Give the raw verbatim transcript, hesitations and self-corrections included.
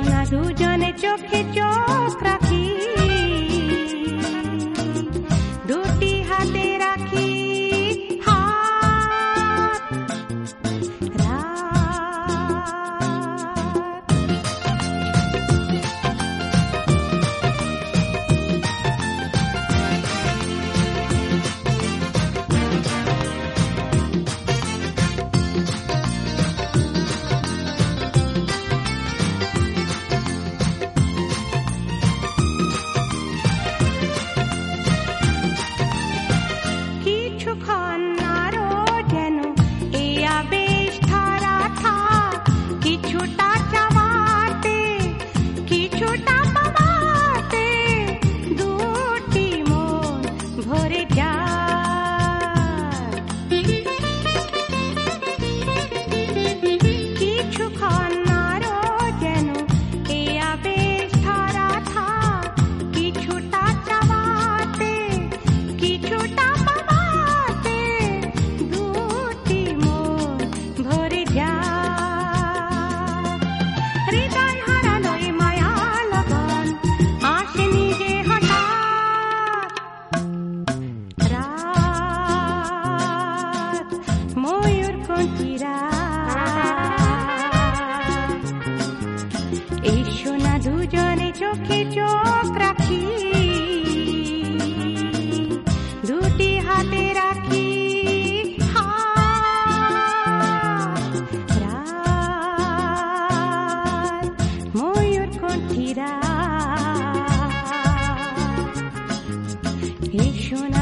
সোনা দুজনে চোখে চোখ রাখি, দুটি হাতে রাখি হাত। কিছুক্ষণ আরো যেন এই আবেশ ধরা থাক, কিছুটা চাওয়াতে কিছুটা পাওয়াতে দুটি মন ভরে যায়। কিছুক্ষণ আরো যেন এই আবেশ ধরা থাক, কিছুটা চাওয়াতে কিছুটা পাওয়াতে দুটি মন ভরে যায়। হৃদয় হারালো এ মায়া লগন আসে নিজে হঠাৎ। রাত ময়ূর কণ্ঠী রাত, এই সোনা দুজনে চোখে চোখ রাখি, দুটি হাতে রাখি হাত। রাত ময়ূর কণ্ঠী রাত, এই সোনা